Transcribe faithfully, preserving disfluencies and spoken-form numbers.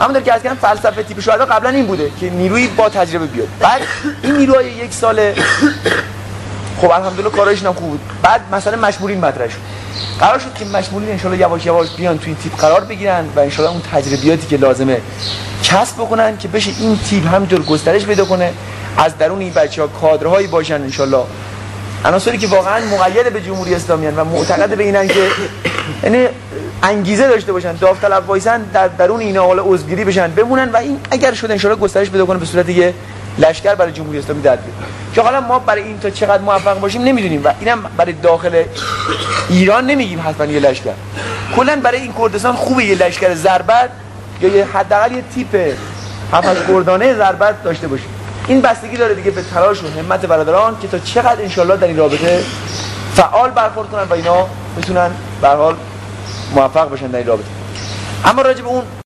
همونطور که از کردم فلسفه تیپ شهدا قبلا این بوده که نیروی با تجربه بیاد. بعد این نیروهای یک ساله خب الحمدلله کارایشون هم خوب بود. بعد مثلا مشمولین مطرح شد. قرار شد که مشمولین ان شاءالله یواش یواش بیان تو این تیپ قرار بگیرن و ان شاءالله اون تجربیاتی که لازمه کسب بکنن که بشه این تیپ همینطور گسترش پیدا کنه، از درون این بچه‌ها کادرهایی باشن ان شاءالله، عناصری که واقعا مقید به جمهوری اسلامی ان و معتقد به اینن که یعنی انگیزه داشته باشن، داوطلب وایسن در درون اینا حالا عضوگیری بشن بمونن و این اگر شد ان شاءالله گسترش پیدا کنه به صورت یه لشکر برای جمهوری اسلامی در بیاد. که حالا ما برای این تا چقدر موفق باشیم نمیدونیم و اینم برای داخل ایران نمیگیم حتما یه لشکر. کلا برای این کردستان خوبه یه لشکر ضربت یا یه حداقل یه تیپ هفت کردانه ضربت داشته باشیم. این بستگی داره دیگه به تلاش و همت برادران که تا چقدر انشالله در این رابطه فعال برخورد کنن و اینا بتونن به هر حال موفق بشن در این رابطه. اما راجع به اون